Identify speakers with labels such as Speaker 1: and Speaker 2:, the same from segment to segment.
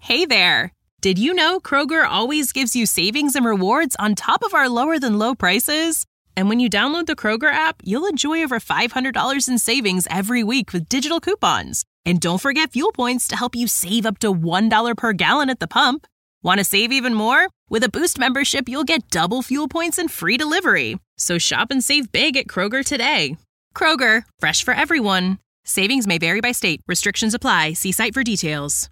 Speaker 1: Hey there! Did you know Kroger always gives you savings and rewards on top of our lower-than-low prices? And when you download the Kroger app, you'll enjoy over $500 in savings every week with digital coupons. And don't forget fuel points to help you save up to $1 per gallon at the pump. Want to save even more? With a Boost membership, you'll get double fuel points and free delivery. So shop and save big at Kroger today. Kroger, fresh for everyone. Savings may vary by state. Restrictions apply. See site for details.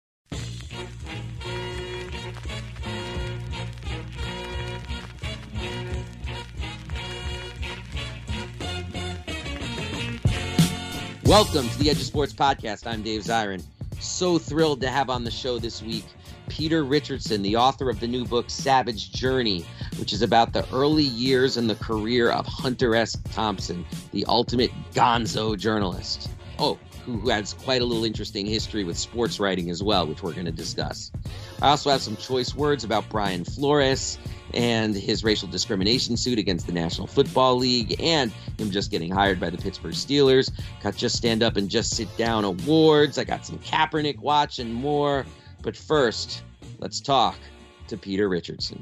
Speaker 2: Welcome to the Edge of Sports Podcast. I'm Dave Zirin. So thrilled to have on the show this week Peter Richardson, the author of the new book Savage Journey, which is about the early years and the career of Hunter S. Thompson, the ultimate gonzo journalist. Oh, who has quite a little interesting history with sports writing as well, which we're going to discuss. I also have some choice words about Brian Flores and his racial discrimination suit against the National Football League and him just getting hired by the Pittsburgh Steelers. Got Just Stand Up and Just Sit Down awards. I got some Kaepernick watch and more. But first, let's talk to Peter Richardson.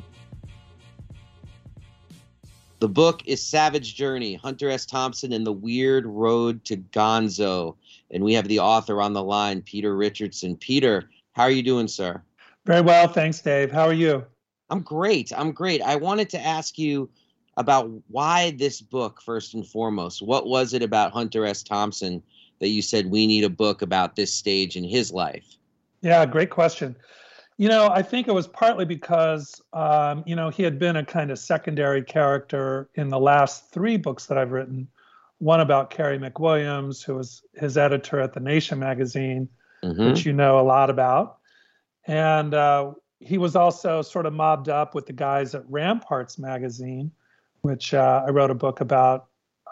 Speaker 2: The book is Savage Journey, Hunter S. Thompson and the Weird Road to Gonzo. And we have the author on the line, Peter Richardson. Peter, how are you doing, sir?
Speaker 3: Very well, thanks, Dave. How are you?
Speaker 2: I'm great. I wanted to ask you about why this book, first and foremost. What was it about Hunter S. Thompson that you said we need a book about this stage in his life?
Speaker 3: Yeah, great question. I think it was partly because, he had been a kind of secondary character in the last three books that I've written. One about Kerry McWilliams, who was his editor at The Nation magazine, which you know a lot about. And he was also sort of mobbed up with the guys at Ramparts magazine, which I wrote a book about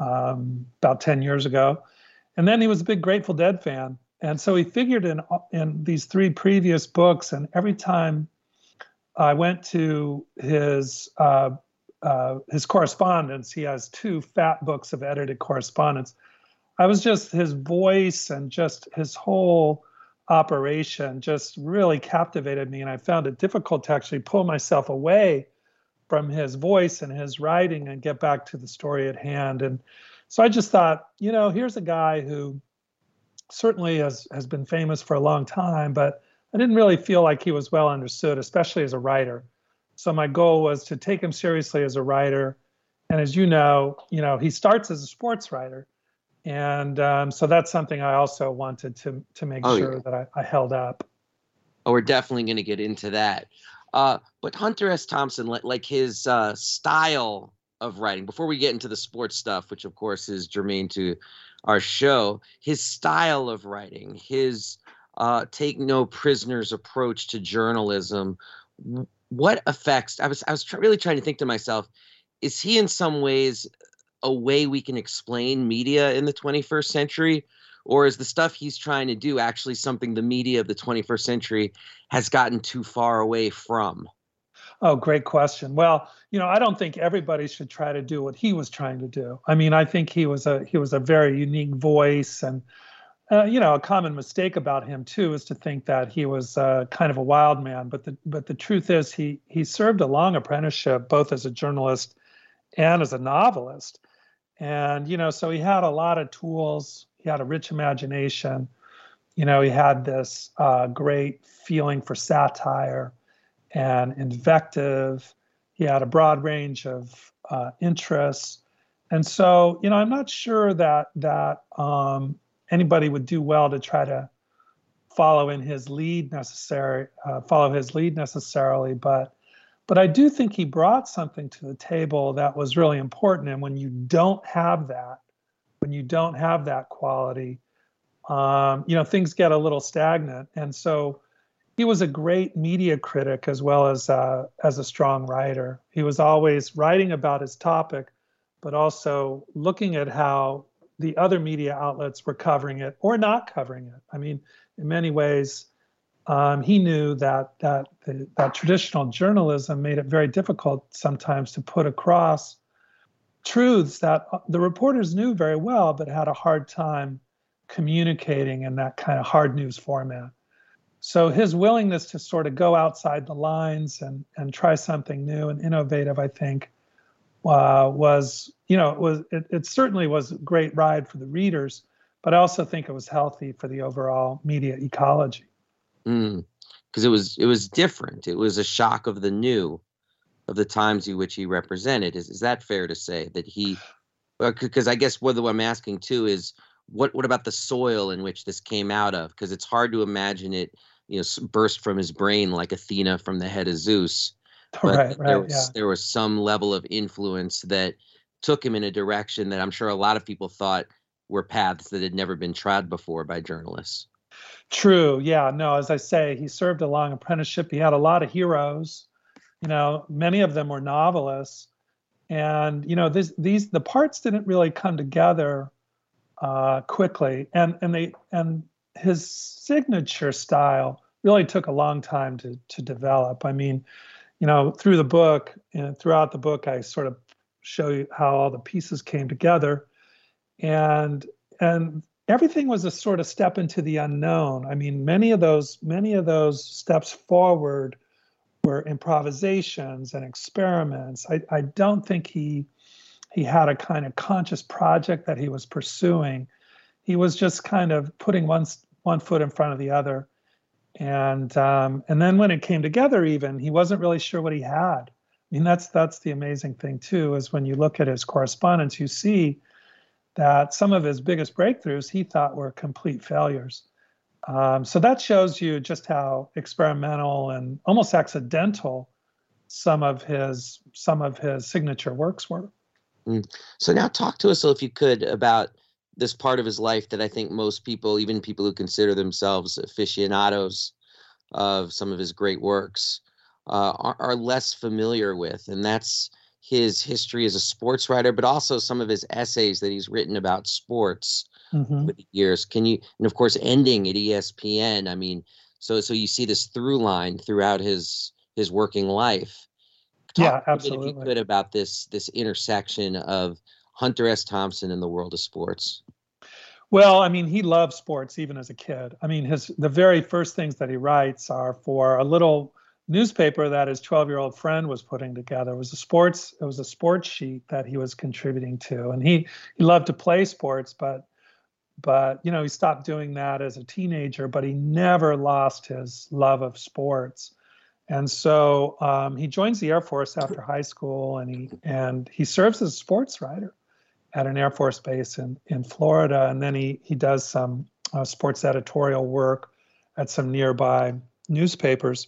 Speaker 3: 10 years ago. And then he was a big Grateful Dead fan. And so he figured in these three previous books, and every time I went to his correspondence, he has two fat books of edited correspondence. I was just, his voice and just his whole operation just really captivated me, and I found it difficult to actually pull myself away from his voice and his writing and get back to the story at hand. And so I just thought, here's a guy who certainly has been famous for a long time, but I didn't really feel like he was well understood, especially as a writer. So my goal was to take him seriously as a writer. And as you know, he starts as a sports writer. And so that's something I also wanted to make sure that I held up.
Speaker 2: Oh, we're definitely going to get into that. But Hunter S. Thompson, like his style of writing, before we get into the sports stuff, which of course is germane to our show, his style of writing, his take no prisoners approach to journalism, what affects, I was really trying to think to myself, is he in some ways a way we can explain media in the 21st century? Or is the stuff he's trying to do actually something the media of the 21st century has gotten too far away from?
Speaker 3: Oh, great question. Well, I don't think everybody should try to do what he was trying to do. I mean, I think he was a very unique voice, and a common mistake about him too is to think that he was kind of a wild man. But the truth is, he served a long apprenticeship both as a journalist and as a novelist, and so he had a lot of tools. He had a rich imagination. He had this great feeling for satire and invective. He had a broad range of interests. And so, I'm not sure that anybody would do well to try to follow his lead necessarily, but I do think he brought something to the table that was really important. And when you don't have that quality, things get a little stagnant. And so he was a great media critic as well as a strong writer. He was always writing about his topic, but also looking at how the other media outlets were covering it or not covering it. I mean, in many ways, he knew that traditional journalism made it very difficult sometimes to put across truths that the reporters knew very well, but had a hard time communicating in that kind of hard news format. So his willingness to sort of go outside the lines and try something new and innovative, I think, was, it certainly was a great ride for the readers, but I also think it was healthy for the overall media ecology.
Speaker 2: Because it was different. It was a shock of the new, of the times in which he represented. Is that fair to say that he? Because I guess what I'm asking too is what about the soil in which this came out of? Because it's hard to imagine it, burst from his brain like Athena from the head of Zeus. But there was some level of influence that took him in a direction that I'm sure a lot of people thought were paths that had never been trod before by journalists.
Speaker 3: True. Yeah. No, as I say, he served a long apprenticeship. He had a lot of heroes. Many of them were novelists. And, the parts didn't really come together quickly. And his signature style really took a long time to develop. I mean, through the book and throughout the book, I sort of show you how all the pieces came together, and everything was a sort of step into the unknown. I mean, many of those steps forward were improvisations and experiments. I don't think he had a kind of conscious project that he was pursuing. He was just kind of putting one foot in front of the other. And then when it came together, even he wasn't really sure what he had. I mean, that's the amazing thing too, is when you look at his correspondence, you see that some of his biggest breakthroughs he thought were complete failures. So that shows you just how experimental and almost accidental some of his signature works were.
Speaker 2: So now talk to us, if you could, about this part of his life that I think most people, even people who consider themselves aficionados of some of his great works, are less familiar with. And that's his history as a sports writer, but also some of his essays that he's written about sports over the years. And of course, ending at ESPN. I mean, so you see this through line throughout his working life.
Speaker 3: Talk absolutely.
Speaker 2: If you could, about this intersection of Hunter S. Thompson in the world of sports.
Speaker 3: Well, I mean, he loved sports even as a kid. I mean, the very first things that he writes are for a little newspaper that his 12-year-old friend was putting together. It was a sports sheet that he was contributing to, and he loved to play sports, but he stopped doing that as a teenager. But he never lost his love of sports. And so he joins the Air Force after high school, and he serves as a sports writer at an Air Force base in Florida. And then he does some sports editorial work at some nearby newspapers.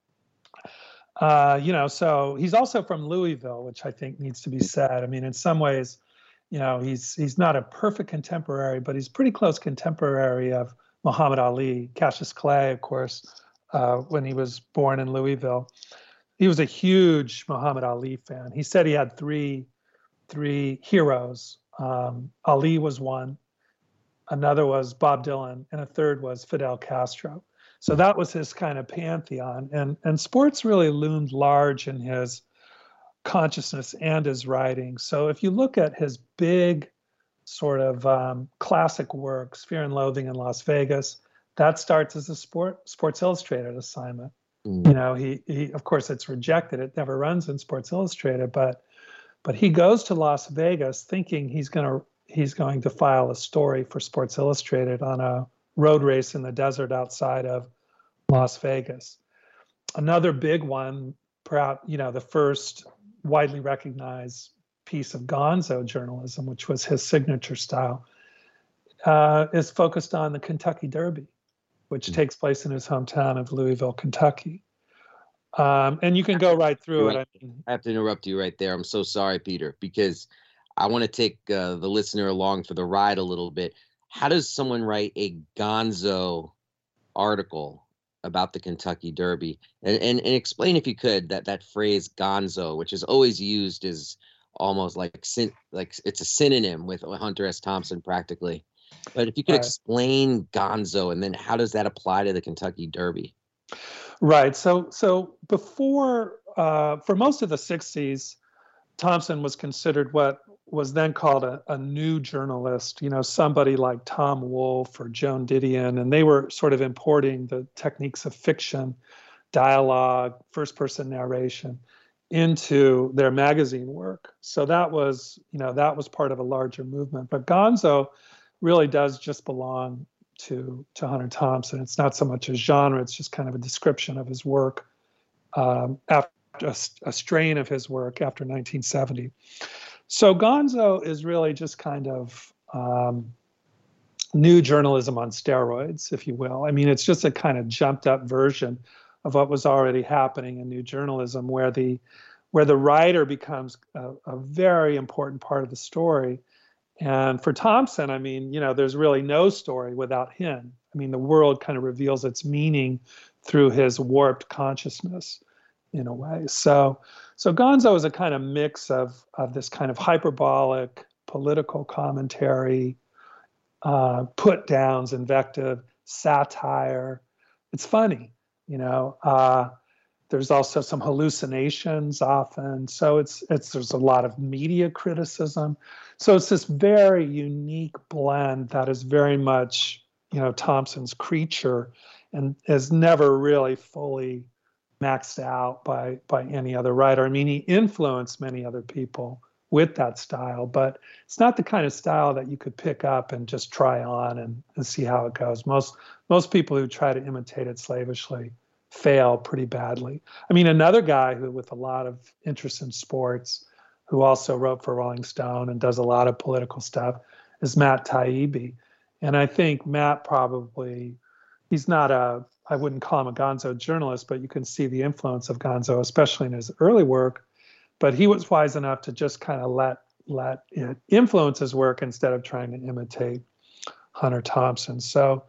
Speaker 3: So he's also from Louisville, which I think needs to be said. I mean, in some ways, he's not a perfect contemporary, but he's pretty close contemporary of Muhammad Ali. Cassius Clay, of course, when he was born in Louisville, he was a huge Muhammad Ali fan. He said he had three heroes. Ali was one, another was Bob Dylan, and a third was Fidel Castro. So that was his kind of pantheon. And sports really loomed large in his consciousness and his writing. So if you look at his big sort of classic works, Fear and Loathing in Las Vegas, that starts as a Sports Illustrated assignment. He of course, it's rejected. It never runs in Sports Illustrated, but he goes to Las Vegas thinking he's going to file a story for Sports Illustrated on a road race in the desert outside of Las Vegas. Another big one, perhaps, the first widely recognized piece of gonzo journalism, which was his signature style, is focused on the Kentucky Derby, which takes place in his hometown of Louisville, Kentucky. And you can go right through it.
Speaker 2: I have to interrupt you right there. I'm so sorry, Peter, because I want to take the listener along for the ride a little bit. How does someone write a gonzo article about the Kentucky Derby? And explain, if you could, that phrase gonzo, which is always used as almost like it's a synonym with Hunter S. Thompson practically. But if you could explain gonzo, and then how does that apply to the Kentucky Derby?
Speaker 3: Right. So before, for most of the 60s, Thompson was considered what was then called a new journalist, somebody like Tom Wolfe or Joan Didion, and they were sort of importing the techniques of fiction, dialogue, first-person narration into their magazine work. So that was part of a larger movement. But Gonzo really does just belong to Hunter Thompson. It's not so much a genre; it's just kind of a description of his work after a strain of his work after 1970. So Gonzo is really just kind of new journalism on steroids, if you will. I mean, it's just a kind of jumped up version of what was already happening in new journalism, where the writer becomes a very important part of the story. And for Thompson, I mean, there's really no story without him. I mean, the world kind of reveals its meaning through his warped consciousness in a way. So Gonzo is a kind of mix of this kind of hyperbolic political commentary, put downs, invective, satire. It's funny, there's also some hallucinations often. So there's a lot of media criticism. So it's this very unique blend that is very much, Thompson's creature and is never really fully maxed out by any other writer. I mean, he influenced many other people with that style, but it's not the kind of style that you could pick up and just try on and see how it goes. Most people who try to imitate it slavishly fail pretty badly. I mean, another guy who with a lot of interest in sports, who also wrote for Rolling Stone and does a lot of political stuff, is Matt Taibbi. And I think Matt he's not I wouldn't call him a Gonzo journalist, but you can see the influence of Gonzo, especially in his early work. But he was wise enough to just kind of let it influence his work instead of trying to imitate Hunter Thompson. So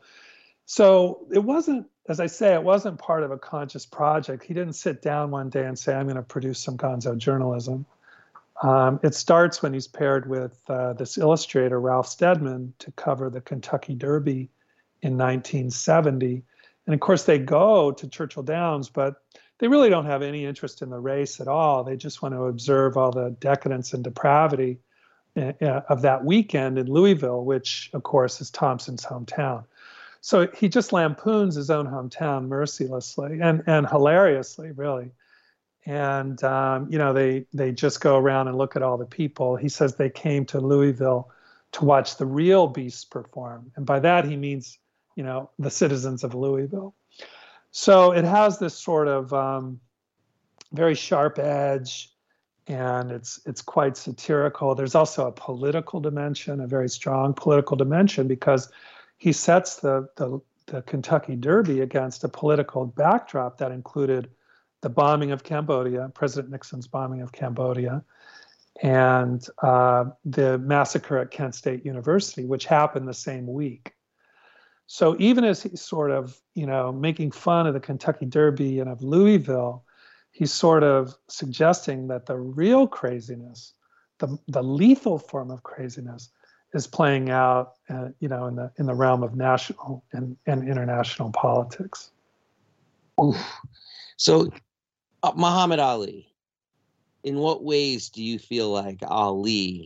Speaker 3: it wasn't, as I say, it wasn't part of a conscious project. He didn't sit down one day and say, I'm going to produce some Gonzo journalism. It starts when he's paired with this illustrator, Ralph Steadman, to cover the Kentucky Derby in 1970. And of course, they go to Churchill Downs, but they really don't have any interest in the race at all. They just want to observe all the decadence and depravity of that weekend in Louisville, which, of course, is Thompson's hometown. So he just lampoons his own hometown mercilessly and hilariously, really. And, they just go around and look at all the people. He says they came to Louisville to watch the real beasts perform. And by that, he means, the citizens of Louisville. So it has this sort of very sharp edge, and it's quite satirical. There's also a political dimension, a very strong political dimension, because he sets the Kentucky Derby against a political backdrop that included the bombing of Cambodia, President Nixon's bombing of Cambodia, and the massacre at Kent State University, which happened the same week. So even as he's sort of, making fun of the Kentucky Derby and of Louisville, he's sort of suggesting that the real craziness, the lethal form of craziness, is playing out, in the realm of national and international politics.
Speaker 2: Oof. So, Muhammad Ali, in what ways do you feel like Ali?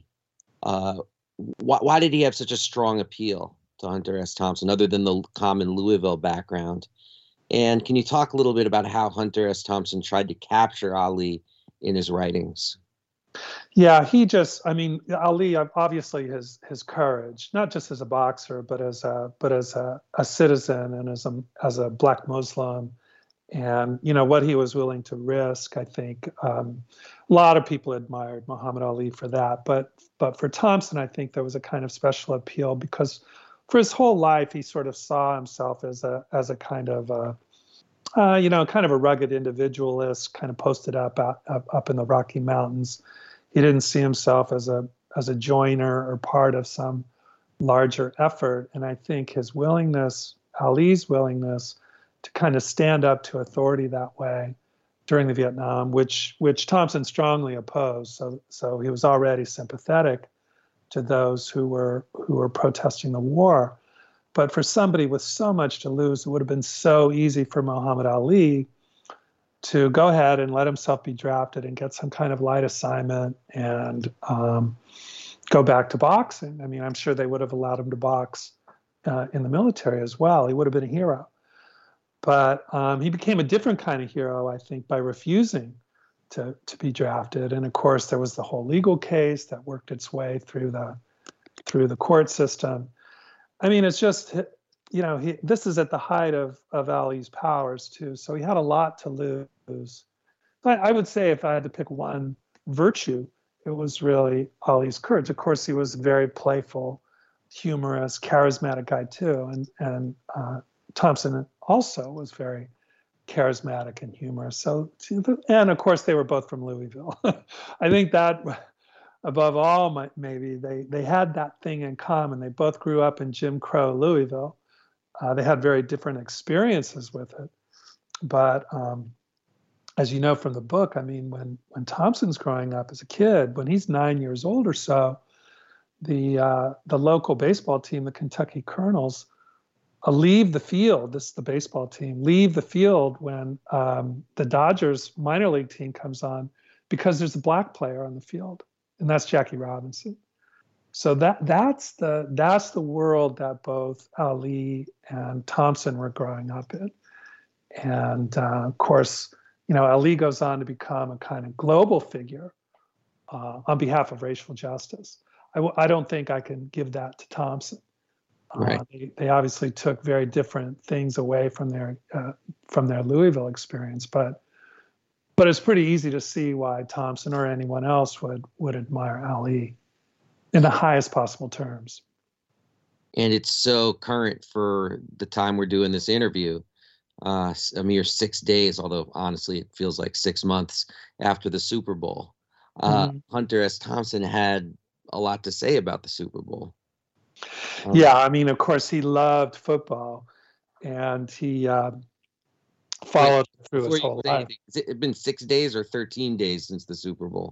Speaker 2: Why did he have such a strong appeal to Hunter S. Thompson, other than the common Louisville background? And can you talk a little bit about how Hunter S. Thompson tried to capture Ali in his writings?
Speaker 3: Yeah, Ali, obviously his courage, not just as a boxer, but as a citizen and as a Black Muslim, and what he was willing to risk. I think a lot of people admired Muhammad Ali for that, but for Thompson, I think there was a kind of special appeal because for his whole life he sort of saw himself as a kind of kind of a rugged individualist, kind of posted up in the Rocky Mountains. He didn't see himself as a joiner or part of some larger effort. And I think Ali's willingness to kind of stand up to authority that way during the Vietnam, which Thompson strongly opposed. So he was already sympathetic to those who were protesting the war. But for somebody with so much to lose, it would have been so easy for Muhammad Ali to go ahead and let himself be drafted and get some kind of light assignment and go back to boxing. I mean, I'm sure they would have allowed him to box in the military as well. He would have been a hero. But he became a different kind of hero, I think, by refusing to be drafted. And of course, there was the whole legal case that worked its way through the court system. I mean, it's just, this is at the height of Ali's powers too. So he had a lot to lose. But I would say if I had to pick one virtue, it was really Ali's courage. Of course, he was a very playful, humorous, charismatic guy too. And Thompson also was very charismatic and humorous. So, and of course, they were both from Louisville. I think that above all, maybe they had that thing in common. They both grew up in Jim Crow Louisville. They had very different experiences with it. But as you know from the book, I mean, when Thompson's growing up as a kid, when he's 9 years old or so, the local baseball team, the Kentucky Colonels, leave the field. This is the baseball team. Leave the field when the Dodgers minor league team comes on because there's a black player on the field, and that's Jackie Robinson. So that's the world that both Ali and Thompson were growing up in, and of course, Ali goes on to become a kind of global figure on behalf of racial justice. I don't think I can give that to Thompson.
Speaker 2: Right.
Speaker 3: They obviously took very different things away from their Louisville experience, but it's pretty easy to see why Thompson or anyone else would admire Ali in the highest possible terms.
Speaker 2: And it's so current for the time we're doing this interview. A mere 6 days, although honestly it feels like 6 months after the Super Bowl. Hunter S. Thompson had a lot to say about the Super Bowl.
Speaker 3: Yeah, I mean, of course, he loved football, and he followed through his whole life.
Speaker 2: Has it been 6 days or 13 days since the Super Bowl?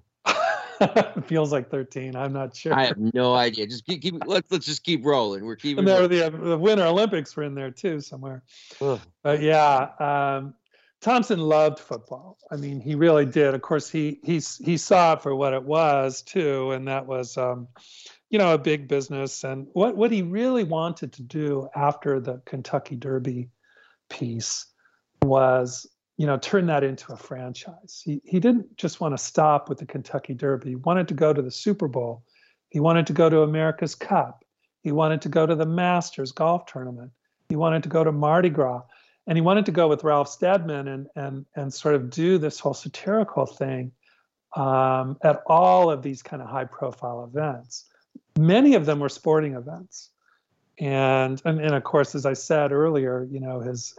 Speaker 3: It feels like 13. I'm not sure.
Speaker 2: I have no idea. Just let's just keep rolling. We're keeping.
Speaker 3: And the Winter Olympics were in there too somewhere. Ugh. But yeah, Thompson loved football. I mean, he really did. Of course, he saw it for what it was too, and that was a big business. And what he really wanted to do after the Kentucky Derby piece was, turn that into a franchise. He didn't just want to stop with the Kentucky Derby. He wanted to go to the Super Bowl. He wanted to go to America's Cup. He wanted to go to the Masters golf tournament. He wanted to go to Mardi Gras. And he wanted to go with Ralph Steadman and sort of do this whole satirical thing at all of these kind of high profile events. Many of them were sporting events. And of course, as I said earlier, his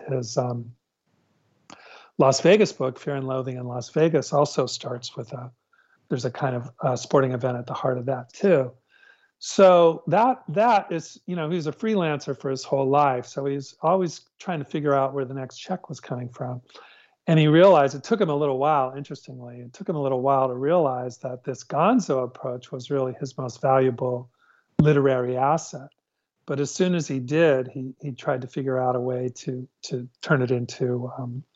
Speaker 3: Las Vegas book, Fear and Loathing in Las Vegas, also starts with there's a kind of sporting event at the heart of that too. So that is, he's a freelancer for his whole life. So he's always trying to figure out where the next check was coming from. And he realized, it took him a little while, interestingly, to realize that this Gonzo approach was really his most valuable literary asset. But as soon as he did, he tried to figure out a way to turn it into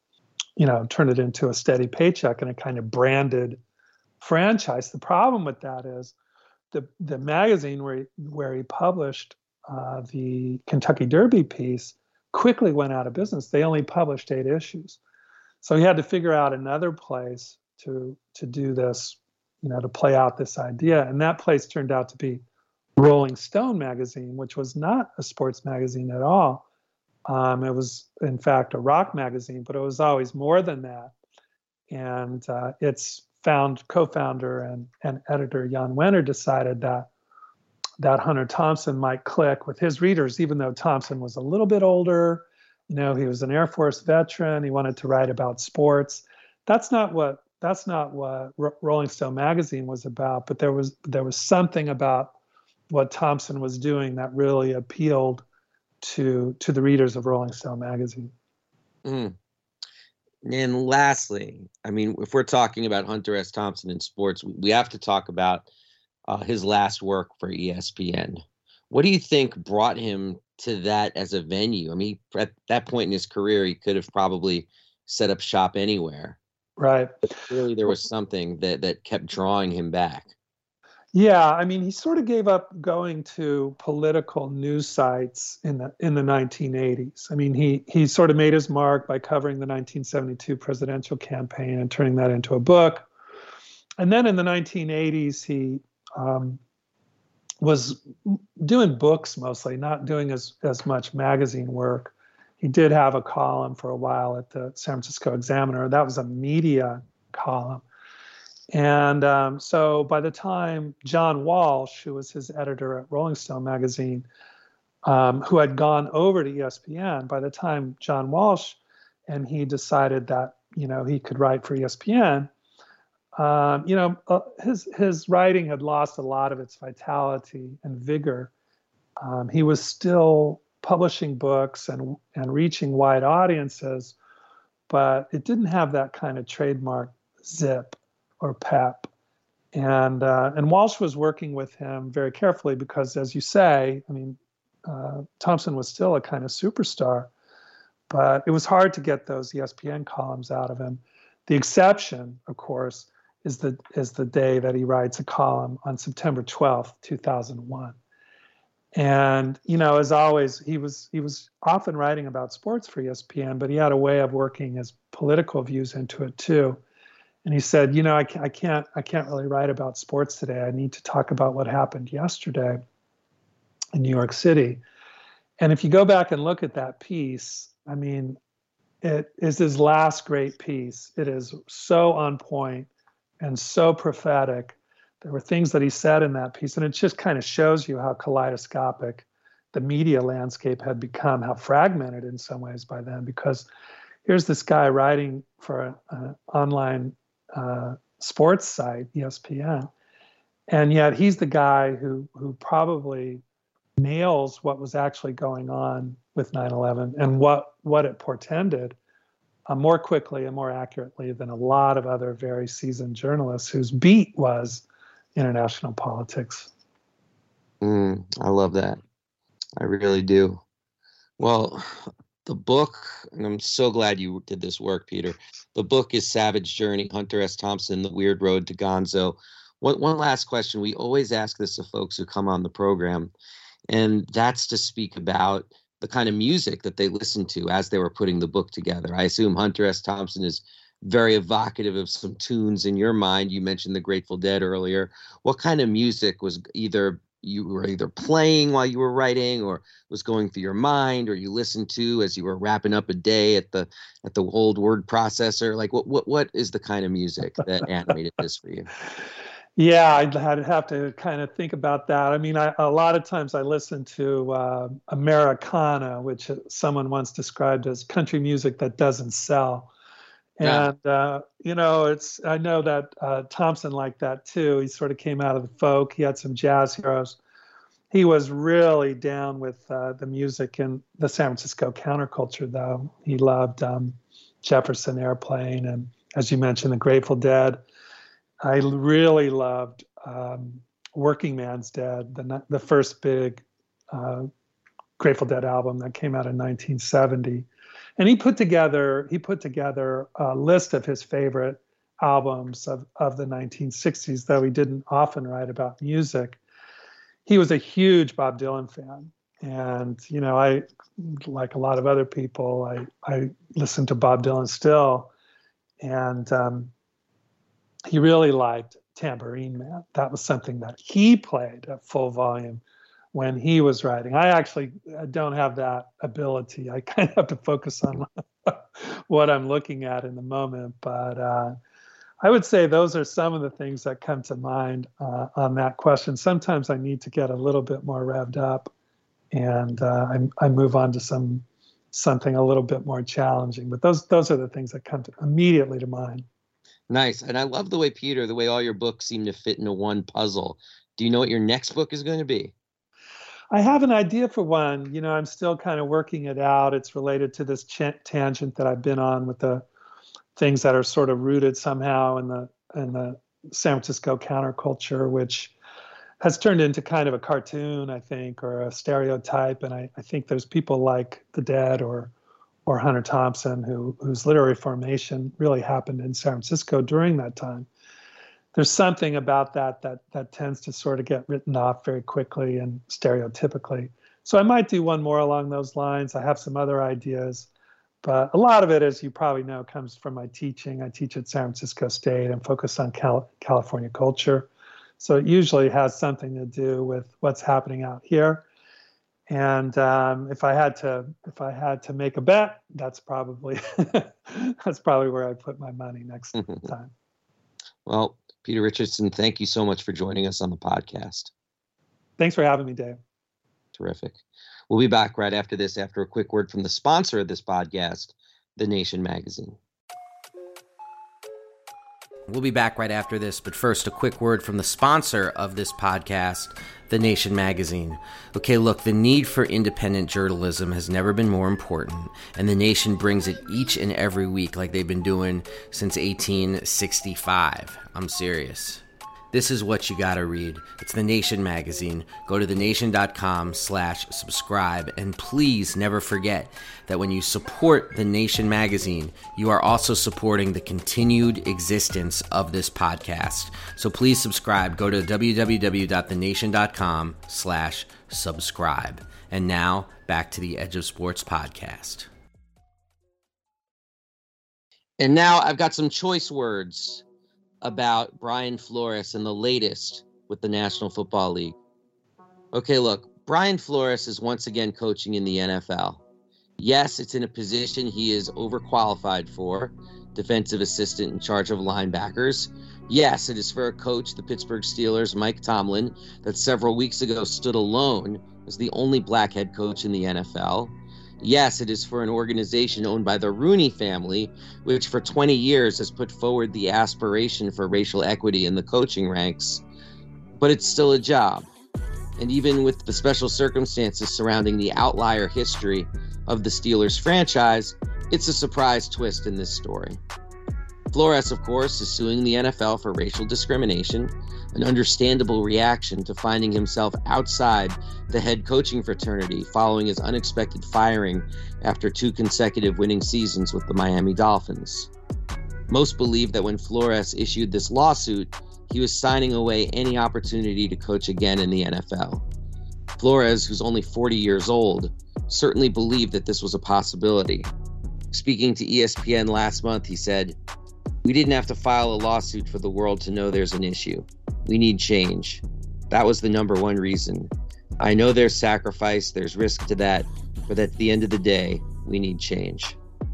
Speaker 3: a steady paycheck and a kind of branded franchise. The problem with that is the magazine where he published the Kentucky Derby piece quickly went out of business. They only published 8 issues. So he had to figure out another place to do this, to play out this idea. And that place turned out to be Rolling Stone magazine, which was not a sports magazine at all. It was, in fact, a rock magazine, but it was always more than that. And its co-founder and editor Jan Wenner decided that Hunter Thompson might click with his readers, even though Thompson was a little bit older. He was an Air Force veteran. He wanted to write about sports. That's not what Rolling Stone magazine was about. But there was something about what Thompson was doing that really appealed to the readers of Rolling Stone magazine.
Speaker 2: Mm. And lastly, I mean, if we're talking about Hunter S. Thompson in sports, we have to talk about his last work for ESPN. What do you think brought him to that as a venue? I mean, at that point in his career, he could have probably set up shop anywhere.
Speaker 3: Right.
Speaker 2: But clearly there was something that kept drawing him back.
Speaker 3: Yeah, I mean, he sort of gave up going to political news sites in the 1980s. I mean, he sort of made his mark by covering the 1972 presidential campaign and turning that into a book. And then in the 1980s, he was doing books mostly, not doing as much magazine work. He did have a column for a while at the San Francisco Examiner. That was a media column. And so by the time John Walsh, who was his editor at Rolling Stone magazine, who had gone over to ESPN, by the time John Walsh and he decided that, he could write for ESPN, his writing had lost a lot of its vitality and vigor. He was still publishing books and reaching wide audiences, but it didn't have that kind of trademark zip or pep. And Walsh was working with him very carefully because, as you say, I mean, Thompson was still a kind of superstar, but it was hard to get those ESPN columns out of him. The exception, of course, is the day that he writes a column on September 12th, 2001. And, as always, he was often writing about sports for ESPN, but he had a way of working his political views into it too. And he said, I can't really write about sports today. I need to talk about what happened yesterday in New York City. And if you go back and look at that piece, I mean, it is his last great piece. It is so on point and so prophetic. There were things that he said in that piece, and it just kind of shows you how kaleidoscopic the media landscape had become, how fragmented in some ways by then, because here's this guy writing for an online sports site, ESPN, and yet he's the guy who probably nails what was actually going on with 9/11 and what it portended more quickly and more accurately than a lot of other very seasoned journalists whose beat was international politics.
Speaker 2: I love that. I really do. Well, the book, and I'm so glad you did this work, Peter. The book is Savage Journey, Hunter S. Thompson, The Weird Road to Gonzo. One last question. We always ask this of folks who come on the program, and that's to speak about the kind of music that they listened to as they were putting the book together. I assume Hunter S. Thompson is very evocative of some tunes in your mind. You mentioned the Grateful Dead earlier. What kind of music was you were either playing while you were writing, or was going through your mind, or you listened to as you were wrapping up a day at the old word processor? Like what is the kind of music that animated this for you?
Speaker 3: Yeah, I'd have to kind of think about that. I mean, a lot of times I listen to Americana, which someone once described as country music that doesn't sell. And, I know that Thompson liked that too. He sort of came out of the folk. He had some jazz heroes. He was really down with the music in the San Francisco counterculture, though. He loved Jefferson Airplane and, as you mentioned, the Grateful Dead. I really loved Working Man's Dead, the first big Grateful Dead album that came out in 1970. And he put together a list of his favorite albums of the 1960s, though he didn't often write about music. He was a huge Bob Dylan fan. And, I, like a lot of other people, I listen to Bob Dylan still. And he really liked Tambourine Man. That was something that he played at full volume when he was writing. I actually don't have that ability. I kind of have to focus on what I'm looking at in the moment. But I would say those are some of the things that come to mind on that question. Sometimes I need to get a little bit more revved up, and I move on to something a little bit more challenging. But those are the things that come immediately to mind.
Speaker 2: Nice. And I love the way all your books seem to fit into one puzzle. Do you know what your next book is going to be?
Speaker 3: I have an idea for one. I'm still kind of working it out. It's related to this tangent that I've been on with the things that are sort of rooted somehow in the San Francisco counterculture, which has turned into kind of a cartoon, I think, or a stereotype. And I think there's people like the Dead or Hunter Thompson whose literary formation really happened in San Francisco during that time. there's something about that tends to sort of get written off very quickly and stereotypically. So I might do one more along those lines. I have some other ideas, but a lot of it, as you probably know, comes from my teaching. I teach at San Francisco State and focus on California culture. So it usually has something to do with what's happening out here. And if I had to make a bet, that's probably where I put my money next time.
Speaker 2: Well, Peter Richardson, thank you so much for joining us on the podcast.
Speaker 3: Thanks for having me, Dave.
Speaker 2: Terrific. We'll be back right after this, after a quick word from the sponsor of this podcast, The Nation magazine.
Speaker 4: We'll be back right after this, but first, a quick word from the sponsor of this podcast, The Nation magazine. Okay, look, the need for independent journalism has never been more important, and The Nation brings it each and every week like they've been doing since 1865. I'm serious. This is what you gotta read. It's The Nation magazine. Go to thenation.com/subscribe, and please never forget that when you support The Nation magazine, you are also supporting the continued existence of this podcast. So please subscribe. Go to www.thenation.com/subscribe. And now, back to the Edge of Sports podcast.
Speaker 2: And now I've got some choice words about Brian Flores and the latest with the National Football League. Okay, look, Brian Flores is once again coaching in the NFL. Yes, it's in a position he is overqualified for, defensive assistant in charge of linebackers. Yes, it is for a coach, the Pittsburgh Steelers, Mike Tomlin, that several weeks ago stood alone as the only black head coach in the NFL. Yes, it is for an organization owned by the Rooney family, which for 20 years has put forward the aspiration for racial equity in the coaching ranks. But it's still a job. And even with the special circumstances surrounding the outlier history of the Steelers franchise, it's a surprise twist in this story. Flores, of course, is suing the NFL for racial discrimination, an understandable reaction to finding himself outside the head coaching fraternity following his unexpected firing after 2 consecutive winning seasons with the Miami Dolphins. Most believe that when Flores issued this lawsuit, he was signing away any opportunity to coach again in the NFL. Flores, who's only 40 years old, certainly believed that this was a possibility. Speaking to ESPN last month, he said, "We didn't have to file a lawsuit for the world to know there's an issue. We need change. That was the number one reason. I know there's sacrifice, there's risk to that, but at the end of the day, we need change."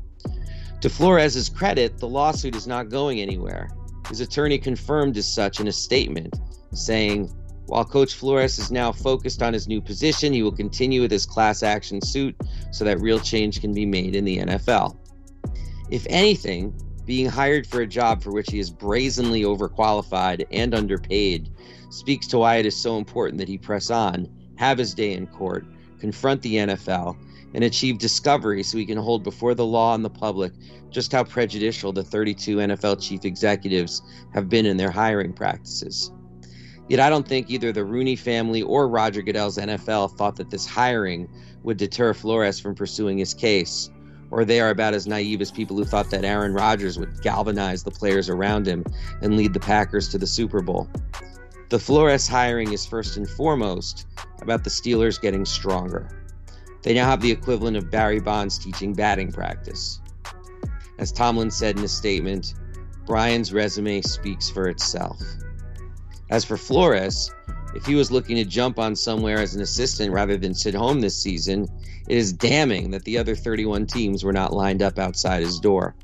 Speaker 2: To Flores' credit, the lawsuit is not going anywhere. His attorney confirmed as such in a statement, saying, "While Coach Flores is now focused on his new position, he will continue with his class action suit so that real change can be made in the NFL." If anything, being hired for a job for which he is brazenly overqualified and underpaid speaks to why it is so important that he press on, have his day in court, confront the NFL, and achieve discovery so he can hold before the law and the public just how prejudicial the 32 NFL chief executives have been in their hiring practices. Yet I don't think either the Rooney family or Roger Goodell's NFL thought that this hiring would deter Flores from pursuing his case, or they are about as naive as people who thought that Aaron Rodgers would galvanize the players around him and lead the Packers to the Super Bowl. The Flores hiring is first and foremost about the Steelers getting stronger. They now have the equivalent of Barry Bonds teaching batting practice. As Tomlin said in a statement, Brian's resume speaks for itself. As for Flores, if he was looking to jump on somewhere as an assistant rather than sit home this season, it is damning that the other 31 teams were not lined up outside his door.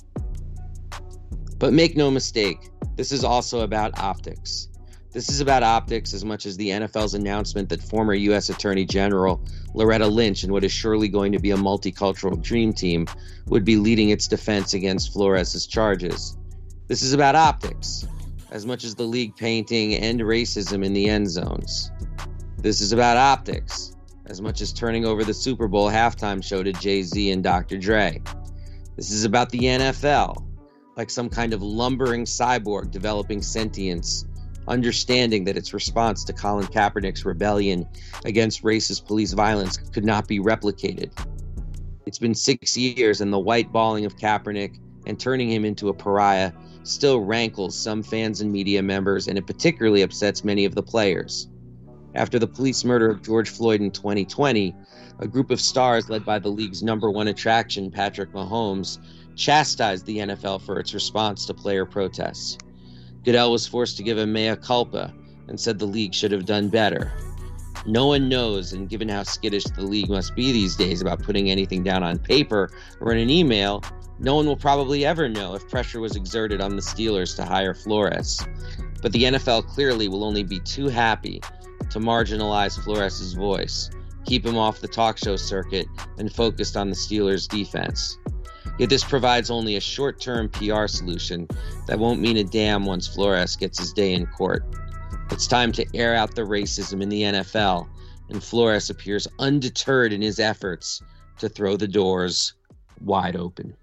Speaker 2: But make no mistake, this is also about optics. This is about optics as much as the NFL's announcement that former U.S. Attorney General Loretta Lynch and what is surely going to be a multicultural dream team would be leading its defense against Flores' charges. This is about optics as much as the league painting and racism in the end zones. This is about optics as much as turning over the Super Bowl halftime show to Jay-Z and Dr. Dre. This is about the NFL, like some kind of lumbering cyborg developing sentience, understanding that its response to Colin Kaepernick's rebellion against racist police violence could not be replicated. It's been 6 years, and the white balling of Kaepernick and turning him into a pariah still rankles some fans and media members, and it particularly upsets many of the players. After the police murder of George Floyd in 2020, a group of stars led by the league's number one attraction, Patrick Mahomes, chastised the NFL for its response to player protests. Goodell was forced to give a mea culpa and said the league should have done better. No one knows, and given how skittish the league must be these days about putting anything down on paper or in an email, no one will probably ever know if pressure was exerted on the Steelers to hire Flores. But the NFL clearly will only be too happy to marginalize Flores' voice, keep him off the talk show circuit, and focused on the Steelers' defense. Yet this provides only a short-term PR solution that won't mean a damn once Flores gets his day in court. It's time to air out the racism in the NFL, and Flores appears undeterred in his efforts to throw the doors wide open.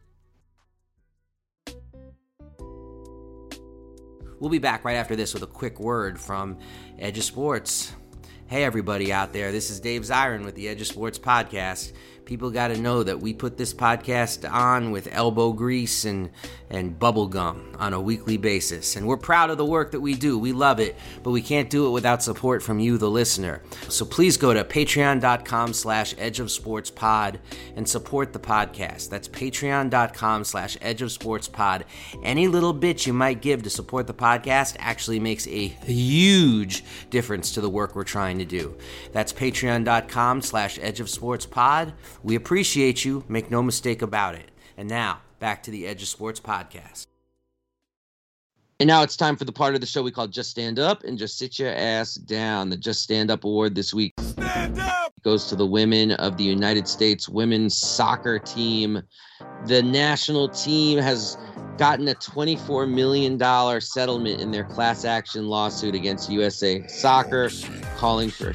Speaker 4: We'll be back right after this with a quick word from Edge of Sports. Hey everybody out there, this is Dave Zirin with the Edge of Sports podcast. People got to know that we put this podcast on with elbow grease and bubble gum on a weekly basis. And we're proud of the work that we do. We love it, but we can't do it without support from you, the listener. So please go to patreon.com/edgeofsportspod and support the podcast. That's patreon.com/edgeofsportspod. Any little bit you might give to support the podcast actually makes a huge difference to the work we're trying to do. That's patreon.com/edgeofsportspod. We appreciate you, make no mistake about it. And now, back to the Edge of Sports podcast.
Speaker 2: And now it's time for the part of the show we call Just Stand Up and Just Sit Your Ass Down. The Just Stand Up Award this week goes to the women of the United States women's soccer team. The national team has gotten a $24 million settlement in their class action lawsuit against USA Soccer, calling for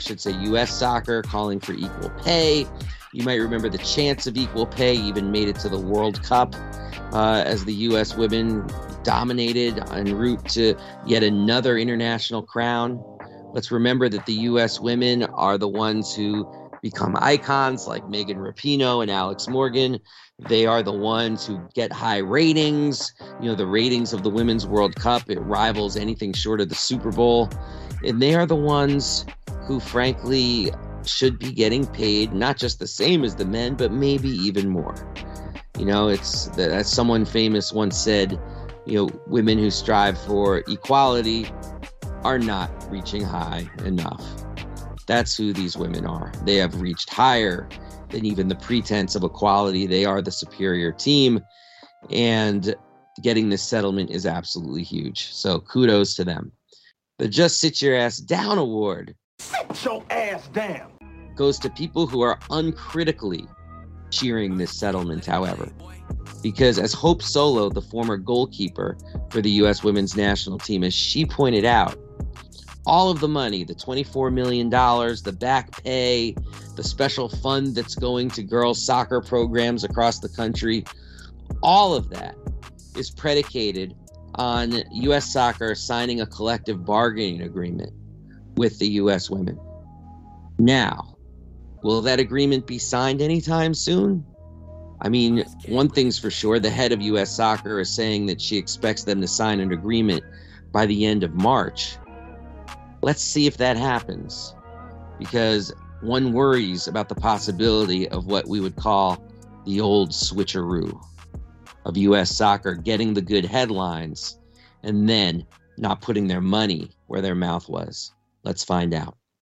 Speaker 2: equal pay. You might remember the chance of equal pay even made it to the World Cup as the U.S. women dominated en route to yet another international crown. Let's remember that the U.S. women are the ones who become icons like Megan Rapinoe and Alex Morgan. They are the ones who get high ratings. You know, the ratings of the Women's World Cup, it rivals anything short of the Super Bowl. And they are the ones who, frankly, should be getting paid not just the same as the men, but maybe even more. You know, it's as someone famous once said, you know, women who strive for equality are not reaching high enough. That's who these women are. They have reached higher than even the pretense of equality. They are the superior team, and getting this settlement is absolutely huge. So kudos to them. The Just Sit Your Ass Down award
Speaker 5: Sit your ass down
Speaker 2: goes to people who are uncritically cheering this settlement, however. Because as Hope Solo, the former goalkeeper for the U.S. women's national team, as she pointed out, all of the money, the $24 million, the back pay, the special fund that's going to girls' soccer programs across the country, all of that is predicated on U.S. Soccer signing a collective bargaining agreement with the U.S. women. Now, will that agreement be signed anytime soon? I mean, one thing's for sure, the head of U.S. Soccer is saying that she expects them to sign an agreement by the end of March. Let's see if that happens, because one worries about the possibility of what we would call the old switcheroo of U.S. Soccer getting the good headlines and then not putting their money where their mouth was. Let's find out.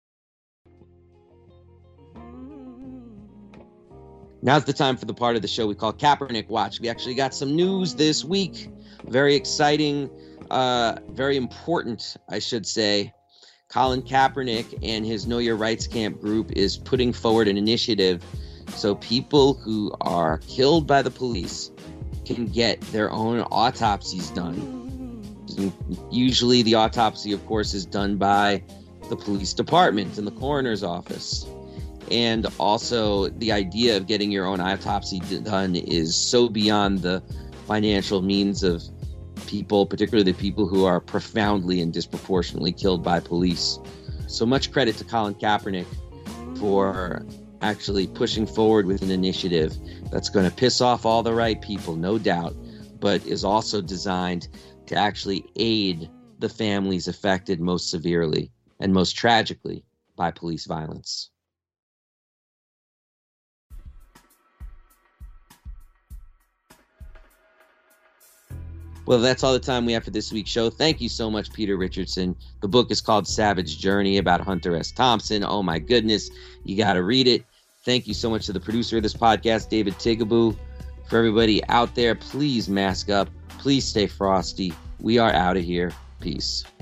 Speaker 2: Now's the time for the part of the show we call Kaepernick Watch. We actually got some news this week. Very exciting, very important, I should say. Colin Kaepernick and his Know Your Rights Camp group is putting forward an initiative so people who are killed by the police can get their own autopsies done. Usually the autopsy, of course, is done by the police department and the coroner's office. And also the idea of getting your own autopsy done is so beyond the financial means of people, particularly the people who are profoundly and disproportionately killed by police. So much credit to Colin Kaepernick for actually pushing forward with an initiative that's going to piss off all the right people, no doubt, but is also designed to actually aid the families affected most severely and most tragically by police violence. Well, that's all the time we have for this week's show. Thank you so much, Peter Richardson. The book is called Savage Journey, about Hunter S. Thompson. Oh, my goodness. You got to read it. Thank you so much to the producer of this podcast, David Tigaboo. For everybody out there, please mask up. Please stay frosty. We are out of here. Peace.